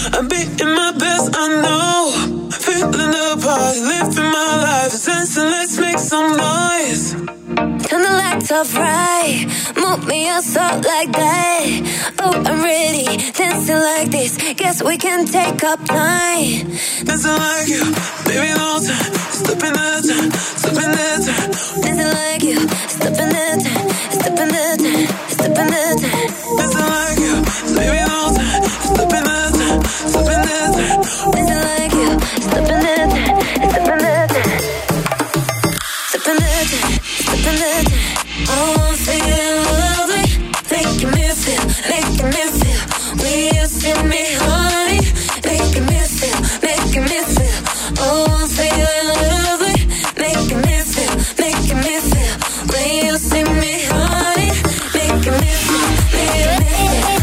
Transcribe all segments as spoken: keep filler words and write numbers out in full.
I'm beating my best, I know. Feeling the party, living my life. Dancing, let's make some noise. Turn the lights off right. Move me us up like that. Oh, I'm ready. Dancing like this. Guess we can take up time. Dancing like you, baby, no time. Step in the time, step in the time. Dancing like you. Step in the time, step in the time, step in the time. Dancing like you, baby, no time. Step in the time, step in the time. Dancing like you. Step in the time, step in the time. Step in the time, step in the time. Oh, I'm feeling lovely. Making me feel, making me feel. Will you see me, honey? Making me feel, making me feel. Oh, I'm feeling lovely. Making me feel, making me feel. Will you see me, honey? Making me feel, making me feel.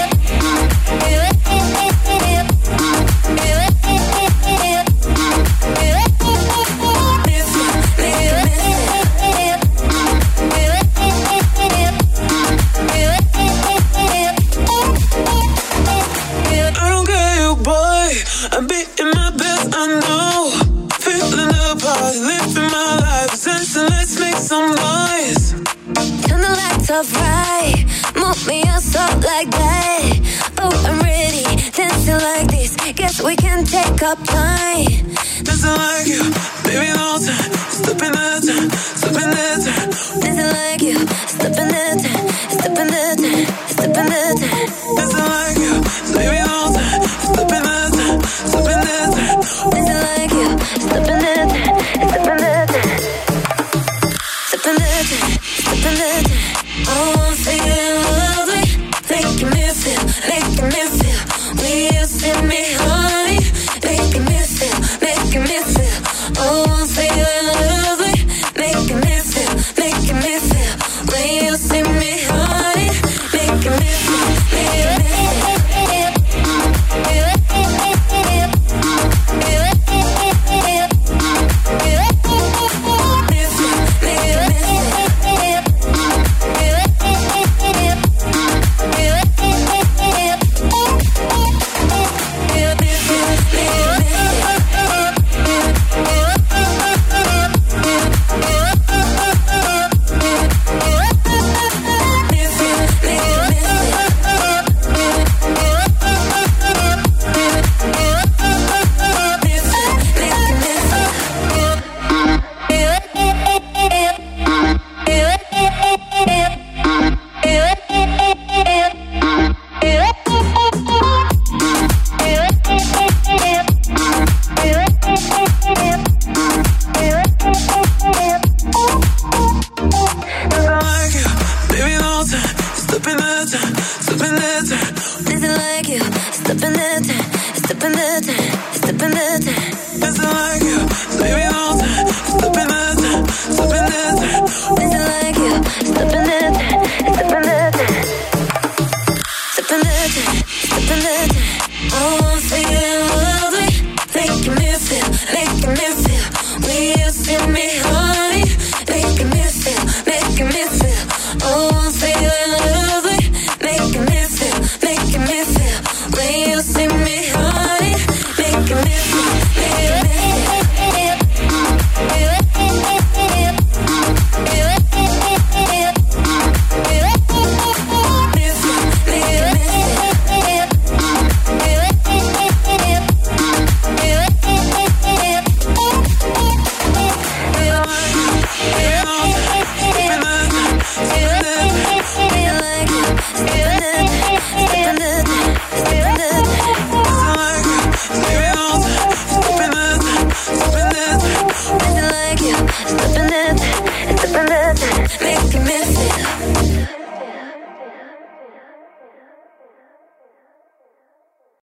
I'm beating my best, I know. Feeling the party, living my life. Dancing, let's make some noise. Turn the lights off right. Move me us up like that. Oh, I'm ready. Dancing like this. Guess we can take up time. Dancing like you, baby, no time. Step in the time, step in the time. Dancing like you. Step in the time, step in the time, step in the time. Dancing like you, baby, no time. Step in the time, step in the time. Dancing like you. Step in the time, step in the time. Step in the time, step in the time. Oh, I'm feeling lovely. Making me feel, making me feel. Will you see me, honey? Making me feel, making me feel. Oh, I'm feeling lovely. Making me feel, making me feel. Will you see me, honey? Making me feel, making me feel. Making me feel